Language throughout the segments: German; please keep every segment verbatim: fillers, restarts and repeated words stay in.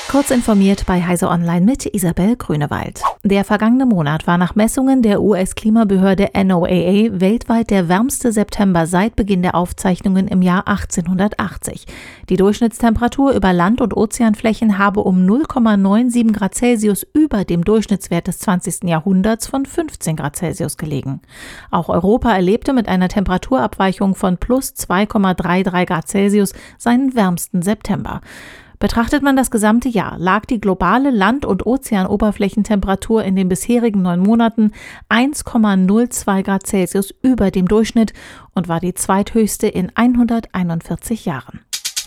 Kurz informiert bei Heise Online mit Isabel Grünewald. Der vergangene Monat war nach Messungen der U S-Klimabehörde N O A A weltweit der wärmste September seit Beginn der Aufzeichnungen im Jahr achtzehnhundertachtzig. Die Durchschnittstemperatur über Land- und Ozeanflächen habe um null Komma siebenundneunzig Grad Celsius über dem Durchschnittswert des zwanzigsten Jahrhunderts von fünfzehn Grad Celsius gelegen. Auch Europa erlebte mit einer Temperaturabweichung von plus zwei Komma dreiunddreißig Grad Celsius seinen wärmsten September. Betrachtet man das gesamte Jahr, lag die globale Land- und Ozeanoberflächentemperatur in den bisherigen neun Monaten eins Komma null zwei Grad Celsius über dem Durchschnitt und war die zweithöchste in hunderteinundvierzig Jahren.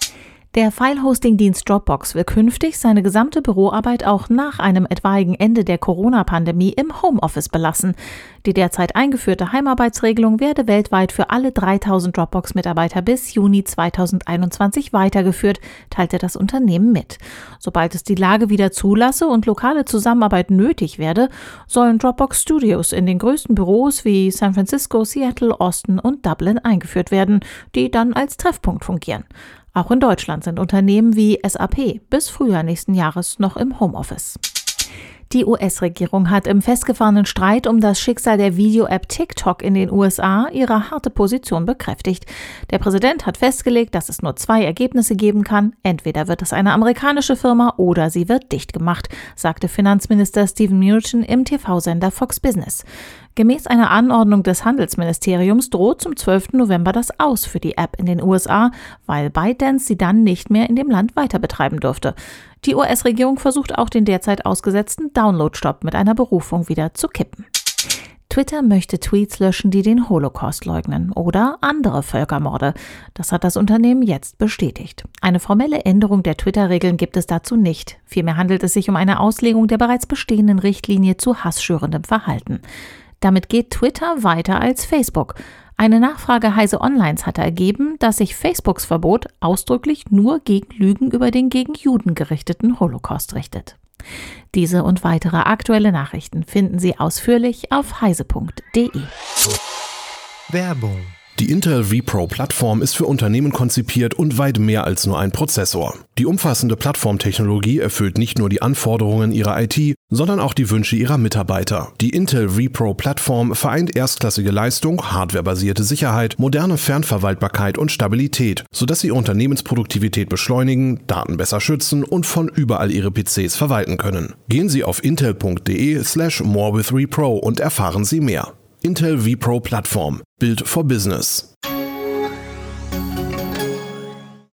Der File-Hosting-Dienst Dropbox will künftig seine gesamte Büroarbeit auch nach einem etwaigen Ende der Corona-Pandemie im Homeoffice belassen. Die derzeit eingeführte Heimarbeitsregelung werde weltweit für alle dreitausend Dropbox-Mitarbeiter bis Juni zweitausendeinundzwanzig weitergeführt, teilte das Unternehmen mit. Sobald es die Lage wieder zulasse und lokale Zusammenarbeit nötig werde, sollen Dropbox Studios in den größten Büros wie San Francisco, Seattle, Austin und Dublin eingeführt werden, die dann als Treffpunkt fungieren. Auch in Deutschland sind Unternehmen wie S A P bis Frühjahr nächsten Jahres noch im Homeoffice. Die U S-Regierung hat im festgefahrenen Streit um das Schicksal der Video-App TikTok in den U S A ihre harte Position bekräftigt. Der Präsident hat festgelegt, dass es nur zwei Ergebnisse geben kann. Entweder wird es eine amerikanische Firma oder sie wird dicht gemacht, sagte Finanzminister Steven Mnuchin im T V-Sender Fox Business. Gemäß einer Anordnung des Handelsministeriums droht zum zwölften November das Aus für die App in den U S A, weil ByteDance sie dann nicht mehr in dem Land weiter betreiben dürfte. Die U S-Regierung versucht auch den derzeit ausgesetzten Download-Stopp mit einer Berufung wieder zu kippen. Twitter möchte Tweets löschen, die den Holocaust leugnen oder andere Völkermorde. Das hat das Unternehmen jetzt bestätigt. Eine formelle Änderung der Twitter-Regeln gibt es dazu nicht. Vielmehr handelt es sich um eine Auslegung der bereits bestehenden Richtlinie zu hassschürendem Verhalten. Damit geht Twitter weiter als Facebook. Eine Nachfrage Heise Onlines hatte ergeben, dass sich Facebooks Verbot ausdrücklich nur gegen Lügen über den gegen Juden gerichteten Holocaust richtet. Diese und weitere aktuelle Nachrichten finden Sie ausführlich auf heise punkt de. Werbung. Die Intel vPro-Plattform ist für Unternehmen konzipiert und weit mehr als nur ein Prozessor. Die umfassende Plattformtechnologie erfüllt nicht nur die Anforderungen ihrer I T, sondern auch die Wünsche ihrer Mitarbeiter. Die Intel vPro-Plattform vereint erstklassige Leistung, hardwarebasierte Sicherheit, moderne Fernverwaltbarkeit und Stabilität, sodass sie Unternehmensproduktivität beschleunigen, Daten besser schützen und von überall ihre P Cs verwalten können. Gehen Sie auf intel punkt de slash more with vPro und erfahren Sie mehr. Intel vPro Plattform. Built for Business.